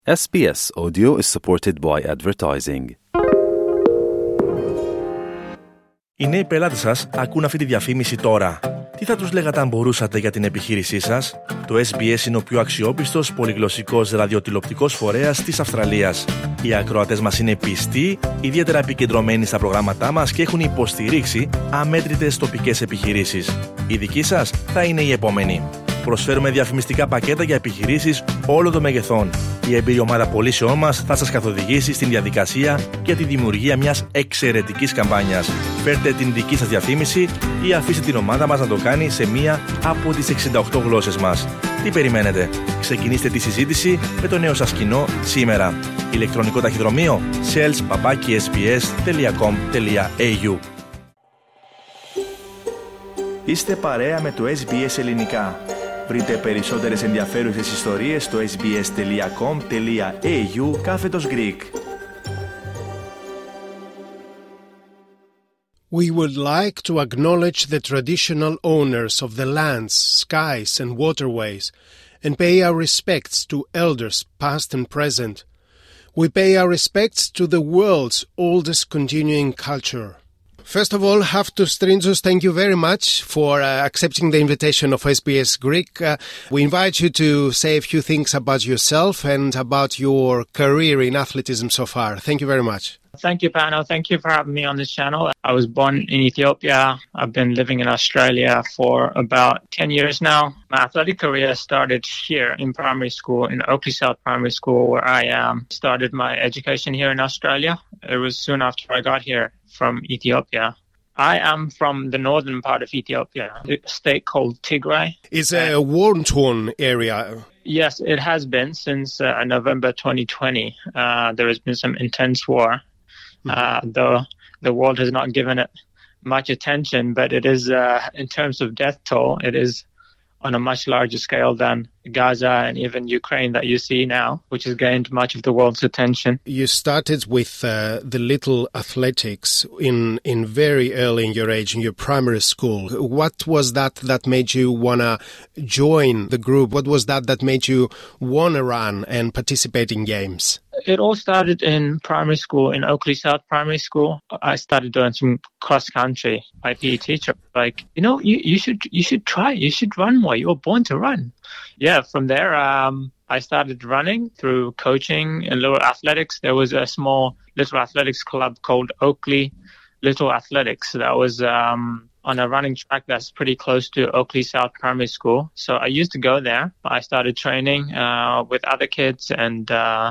SBS Audio is supported by advertising. Οι νέοι πελάτες σας ακούν αυτή τη διαφήμιση τώρα. Τι θα τους λέγατε αν μπορούσατε για την επιχείρησή σας? Το SBS είναι ο πιο αξιόπιστος πολυγλωσσικός ραδιοτηλεοπτικός φορέας της Αυστραλίας. Οι ακροατές μας είναι πιστοί, ιδιαίτερα επικεντρωμένοι στα προγράμματά μας και έχουν υποστηρίξει αμέτρητες τοπικές επιχειρήσεις. Η δική σας θα είναι η επόμενη. Προσφέρουμε διαφημιστικά πακέτα για επιχειρήσεις όλων των μεγεθών. Η εμπειρή ομάδα πωλήσεών μας θα σας καθοδηγήσει στην διαδικασία για τη δημιουργία μιας εξαιρετικής καμπάνιας. Φέρτε την δική σας διαφήμιση ή αφήστε την ομάδα μας να το κάνει σε μία από τις 68 γλώσσες μας. Τι περιμένετε? Ξεκινήστε τη συζήτηση με το νέο σας κοινό σήμερα. Ηλεκτρονικό ταχυδρομείο sales@sbs.com.au. Είστε παρέα με το SBS Ελληνικά. Βρείτε περισσότερες ενδιαφέρουσες ιστορίες στο sbs.com.au/Greek. We would like to acknowledge the traditional owners of the lands, skies and waterways and pay our respects to elders past and present. We pay our respects to the world's oldest continuing culture. First of all, Haftus Trintsos, thank you very much for accepting the invitation of SBS Greek. We invite you to say a few things about yourself and about your career in athleticism so far. Thank you very much. Thank you, Pano. Thank you for having me on this channel. I was born in Ethiopia. I've been living in Australia for about 10 years now. My athletic career started here in primary school, in Oakley South Primary School, where I started my education here in Australia. It was soon after I got here from Ethiopia. I am from the northern part of Ethiopia, a state called Tigray. It's a war-torn area. Yes, it has been since November 2020. There has been some intense war. Though the world has not given it much attention, but it is, in terms of death toll, it is on a much larger scale than Gaza and even Ukraine that you see now, which has gained much of the world's attention. You started with the little athletics in very early in your age, in your primary school. What was that made you want to join the group? What was that made you want to run and participate in games? It all started in primary school, in Oakley South Primary School. I started doing some cross country. My PE teacher was like, you should try. You should run more. You were born to run. Yeah, from there, I started running through coaching and little athletics. There was a small little athletics club called Oakley Little Athletics that was on a running track that's pretty close to Oakley South Primary School. So I used to go there. I started training with other kids and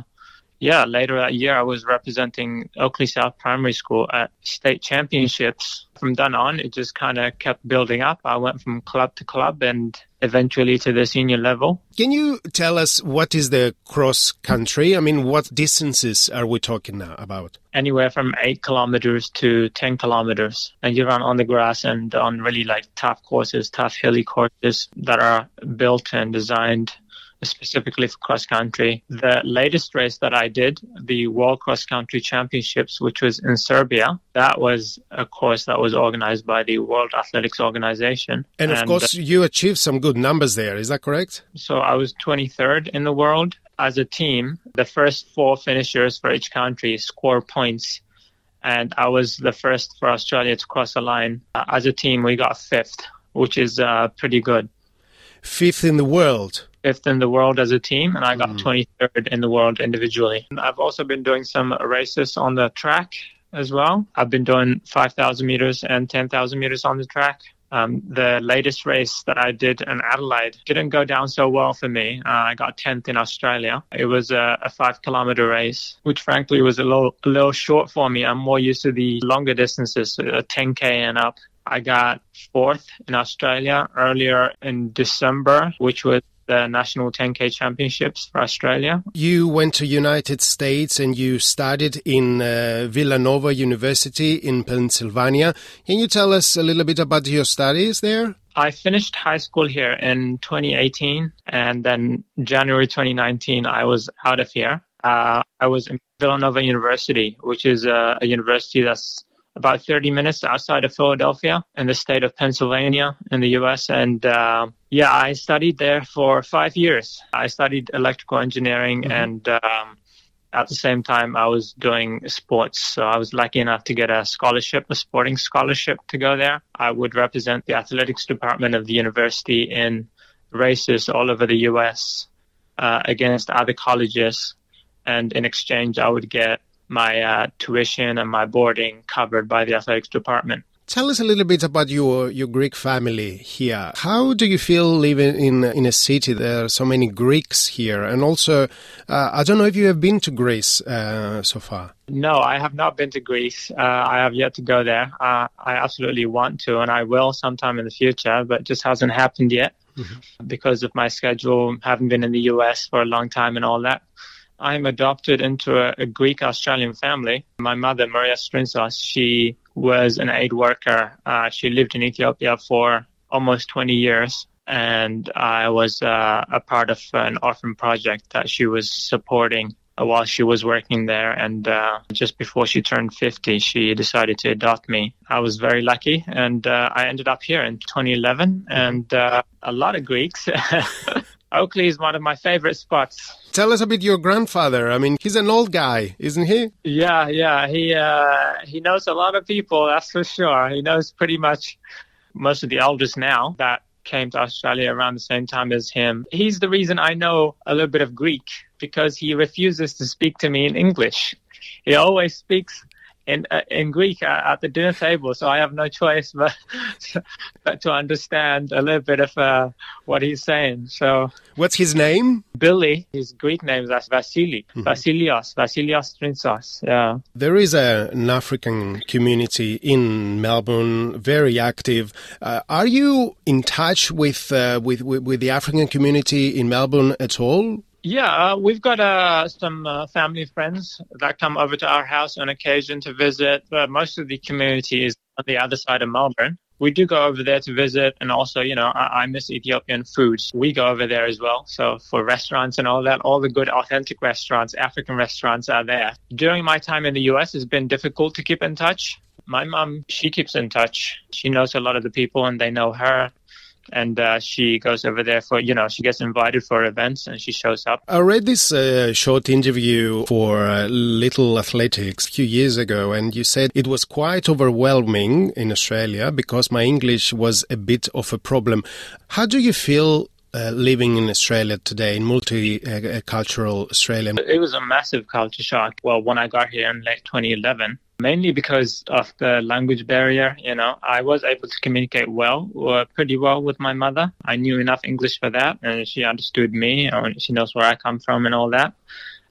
later that year I was representing Oakley South Primary School at state championships. From then on, it just kind of kept building up. I went from club to club and eventually to the senior level. Can you tell us what is the cross country? I mean, what distances are we talking now about? Anywhere from 8 kilometers to 10 kilometers. And you run on the grass and on really like tough courses, tough hilly courses that are built and designed specifically for cross country. The latest race that I did, the World Cross Country Championships, which was in Serbia, that was a course that was organized by the World Athletics Organization. And of course, you achieved some good numbers there, is that correct? So I was 23rd in the world. As a team, the first 4 finishers for each country score points. And I was the first for Australia to cross the line. As a team, we got 5th, which is pretty good. 5th in the world? 5th in the world as a team, and I got 23rd in the world individually. I've also been doing some races on the track as well. I've been doing 5,000 meters and 10,000 meters on the track. The latest race that I did in Adelaide didn't go down so well for me. I got 10th in Australia. It was a 5-kilometer race, which frankly was a little short for me. I'm more used to the longer distances, 10K and up. I got 4th in Australia earlier in December, which was the National 10K Championships for Australia. You went to United States and you studied in Villanova University in Pennsylvania. Can you tell us a little bit about your studies there? I finished high school here in 2018, and then January 2019 I was out of here. I was in Villanova University, which is a university that's about 30 minutes outside of Philadelphia in the state of Pennsylvania in the U.S. And Yeah, I studied there for 5 years. I studied electrical engineering and at the same time I was doing sports. So I was lucky enough to get a scholarship, a sporting scholarship to go there. I would represent the athletics department of the university in races all over the US against other colleges. And in exchange, I would get my tuition and my boarding covered by the athletics department. Tell us a little bit about your Greek family here. How do you feel living in a city? There are so many Greeks here. And also, I don't know if you have been to Greece so far. No, I have not been to Greece. I have yet to go there. I absolutely want to, and I will sometime in the future, but it just hasn't happened yet because of my schedule, having been in the US for a long time and all that. I'm adopted into a Greek-Australian family. My mother, Maria Strinsos, she was an aid worker. She lived in Ethiopia for almost 20 years, and I was a part of an orphan project that she was supporting while she was working there. And just before she turned 50, she decided to adopt me. I was very lucky, and I ended up here in 2011, and a lot of Greeks. Oakley is one of my favorite spots. Tell us a bit your grandfather. I mean, he's an old guy, isn't he? Yeah. He knows a lot of people, that's for sure. He knows pretty much most of the elders now that came to Australia around the same time as him. He's the reason I know a little bit of Greek, because he refuses to speak to me in English. He always speaks in Greek at the dinner table, so I have no choice but to understand a little bit of what he's saying. So, what's his name? Billy. His Greek name is Vasili. Vasilios Strinsos. Yeah. There is an African community in Melbourne, very active. Are you in touch with the African community in Melbourne at all? Yeah, we've got some family friends that come over to our house on occasion to visit, but most of the community is on the other side of Melbourne. We do go over there to visit, and also, I miss Ethiopian food. We go over there as well. So for restaurants and all that, all the good authentic restaurants, African restaurants are there. During my time in the US, it's been difficult to keep in touch. My mom, she keeps in touch. She knows a lot of the people and they know her. And she goes over there for, she gets invited for events and she shows up. I read this short interview for Little Athletics a few years ago, and you said it was quite overwhelming in Australia because my English was a bit of a problem. How do you feel living in Australia today, in multicultural Australia? It was a massive culture shock. Well, when I got here in late 2011, mainly because of the language barrier, I was able to communicate pretty well with my mother. I knew enough English for that, and she understood me, and she knows where I come from and all that.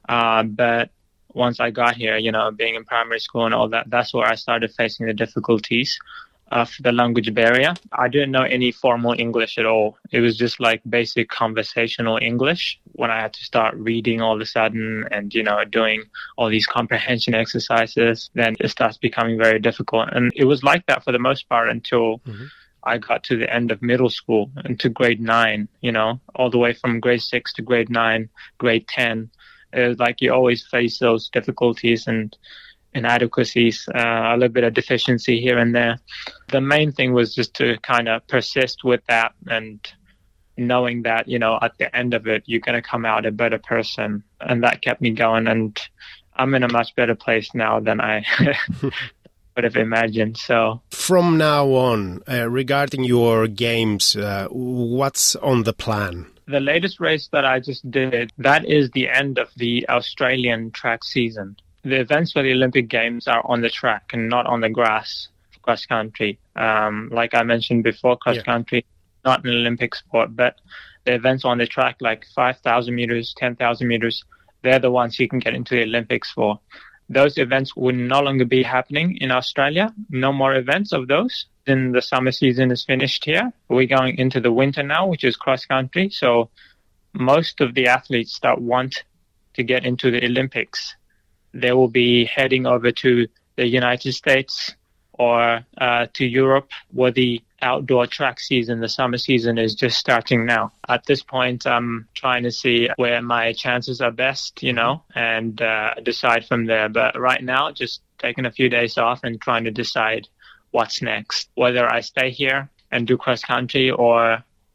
But once I got here, being in primary school and all that, that's where I started facing the difficulties of the language barrier. I didn't know any formal English at all. It was just like basic conversational English. When I had to start reading all of a sudden and, doing all these comprehension exercises, then it starts becoming very difficult. And it was like that for the most part until I got to the end of middle school and to grade 9, all the way from grade 6 to grade 9, grade 10. It was like you always face those difficulties and inadequacies, a little bit of deficiency here and there. The main thing was just to kind of persist with that and knowing that, at the end of it, you're going to come out a better person. And that kept me going. And I'm in a much better place now than I would have imagined. So from now on, regarding your games, what's on the plan? The latest race that I just did, that is the end of the Australian track season. The events for the Olympic Games are on the track and not on the grass for cross country. Like I mentioned before, cross country, not an Olympic sport, but the events on the track, like 5,000 meters, 10,000 meters, they're the ones you can get into the Olympics for. Those events will no longer be happening in Australia. No more events of those. Then the summer season is finished here. We're going into the winter now, which is cross country. So most of the athletes that want to get into the Olympics, they will be heading over to the United States or to Europe, where the outdoor track season, the summer season, is just starting now. At this point, I'm trying to see where my chances are best, and decide from there. But right now, just taking a few days off and trying to decide what's next, whether I stay here and do cross country or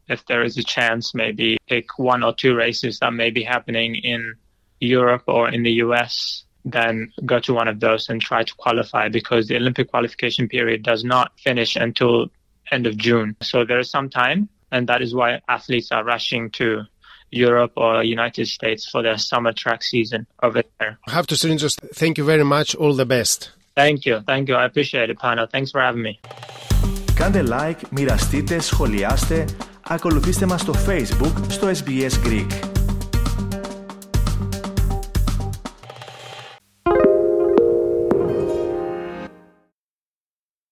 if there is a chance, maybe pick 1 or 2 races that may be happening in Europe or in the US, then go to one of those and try to qualify, because the Olympic qualification period does not finish until end of June. So there is some time, and that is why athletes are rushing to Europe or United States for their summer track season over there. Halftosrinzos, thank you very much. All the best. Thank you. I appreciate it, Pano. Thanks for having me. Κάντε like, μοιραστείτε, σχολιάστε, ακολουθήστε μας στο Facebook, στο SBS Greek.